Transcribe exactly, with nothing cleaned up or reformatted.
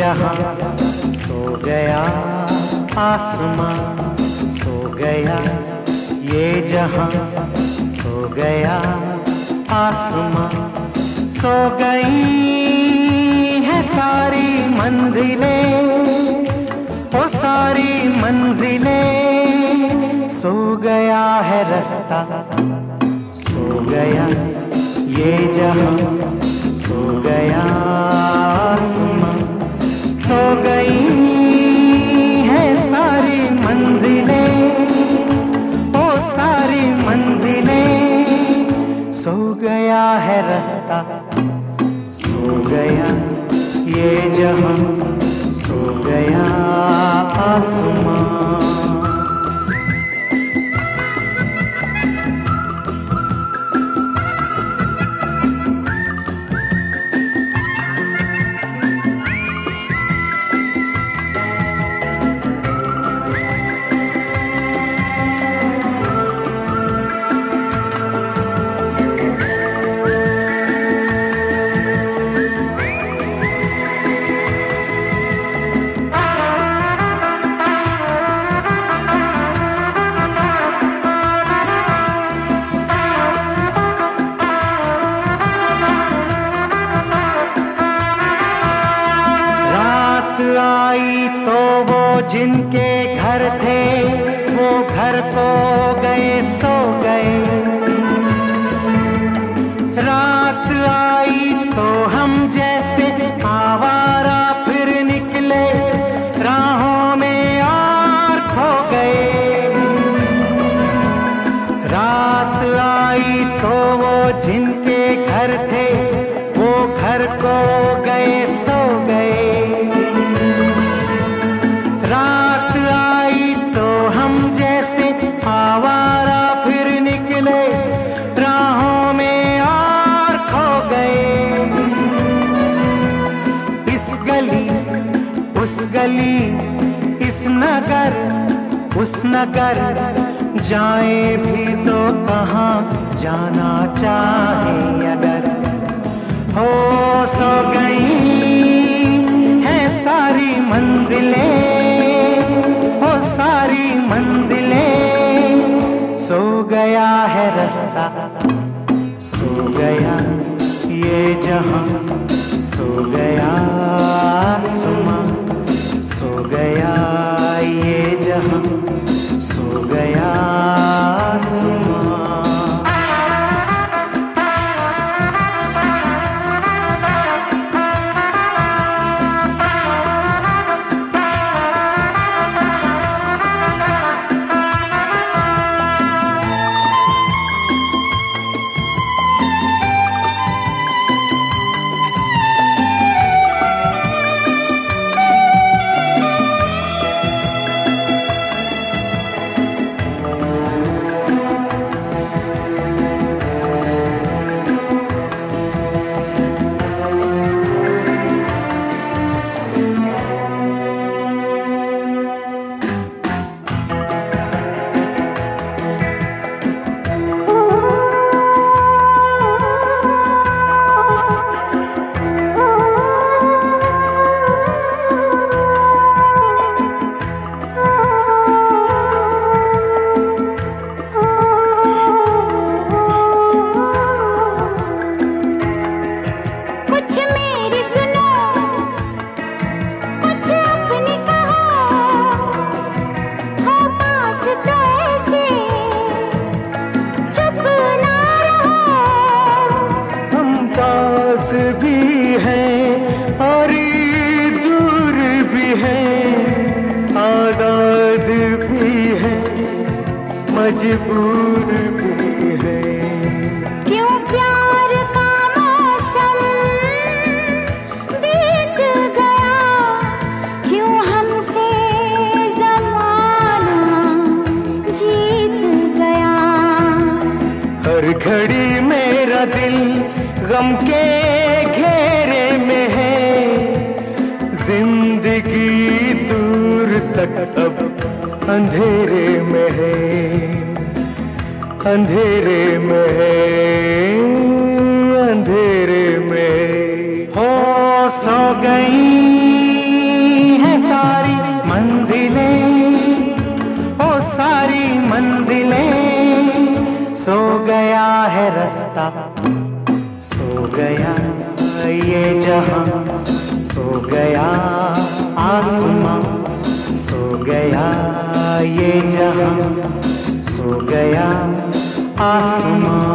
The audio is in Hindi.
जहां सो गया, आसमां सो गया, ये जहां सो गया, आसमां सो गई है सारी मंजिलें, वो सारी मंजिलें, सो गया है रास्ता, सो गया ये जहां, सो गया आसमां, सो गई है सारी मंजिलें, वो सारी मंजिलें, सो गया है रास्ता, सो गया ये जहां, सो गया आसमां। आई तो वो जिनके घर थे, वो घर को गए सो गए, रात आई तो हम जैसे आवारा फिर निकले, राहों में और खो गए, रात आई तो वो जिनके घर थे, वो घर को गए सो गए, रात आई तो हम जैसे आवारा फिर निकले, राहों में और खो गए, इस गली उस गली, इस नगर उस नगर, जाए भी तो कहाँ जाना चाहे अगर, हो सो गई है सारी मंजिलें, सारी मंजिलें, सो गया है रास्ता, सो गया ये जहां, सो गया आसमां, सो गया ये जहां, सो गया आसमां। भी है और दूर भी है, आजाद भी है, मजबूर भी है, क्यों प्यार का मौसम बीत गया, क्यों हमसे ज़माना जीत गया, हर घड़ी मेरा दिल गम के घेरे में है, जिंदगी दूर तक अब अंधेरे में है, अंधेरे में है, अंधेरे में हो, सो गई सो गया है रास्ता, सो गया ये जहां, सो गया आसमां, सो गया ये जहां, सो गया आसमां।